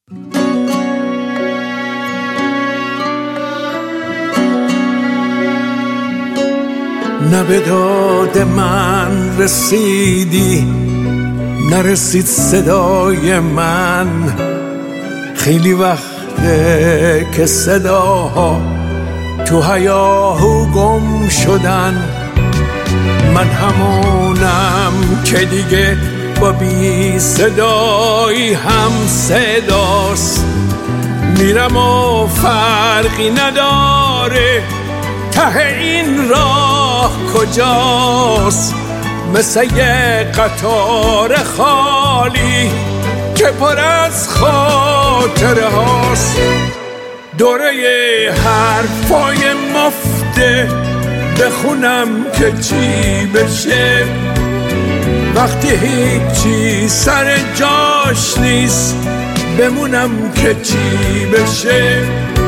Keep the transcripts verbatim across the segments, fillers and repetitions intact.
نه به داد من رسیدی، نرسید صدای من. خیلی وقته که صداها تو هیاهو گم شدن. من همونم که دیگه با بی صدایی هم صداست. میرم و فرقی نداره ته این راه کجاست. مثل یه قطار خالی که پر از خاطره هاست. دوره حرفای مفته بخونم که چی بشه وقتی هیچی سر جاش نیست. بمونم که چی بشه.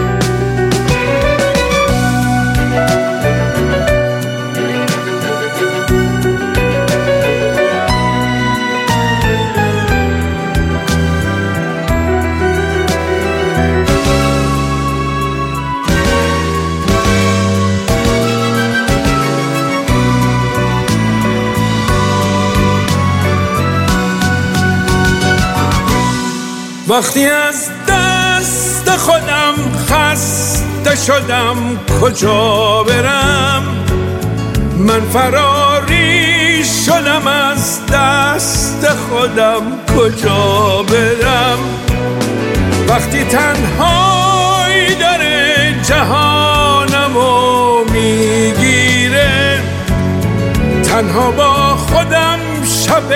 وقتی از دست خودم خسته شدم کجا برم؟ من فراری شدم از دست خودم کجا برم؟ وقتی تنهایی داره جهانمو میگیره، تنها با خودم شب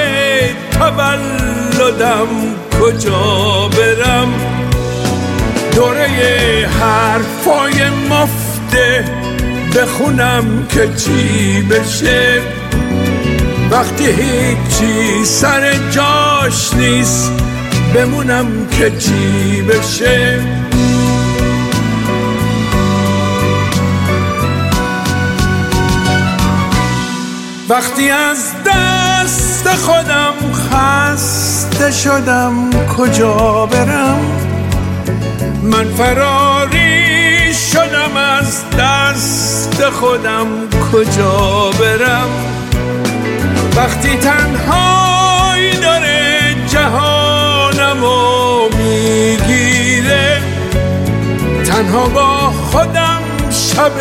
تولدم کجا برم؟ دوره حرفای مفته بخونم که چی بشه وقتی هیچی سر جاش نیست. بمونم که چی بشه. وقتی از دست خودم خسته شدم کجا برم؟ من فراری شدم از دست خودم کجا برم؟ وقتی تنهایی داره جهانمو میگیره، تنها با خودم شب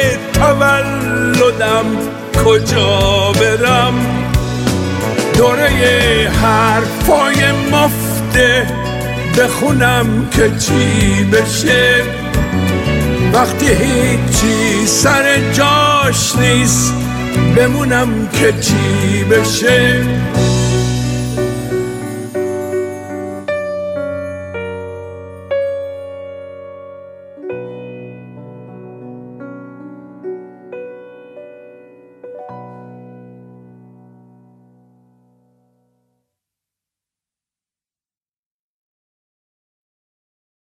تولدم کجا برم؟ دوره حرفای مفته بخونم که چی بشه وقتی هیچی سر جاش نیست. بمونم که چی بشه.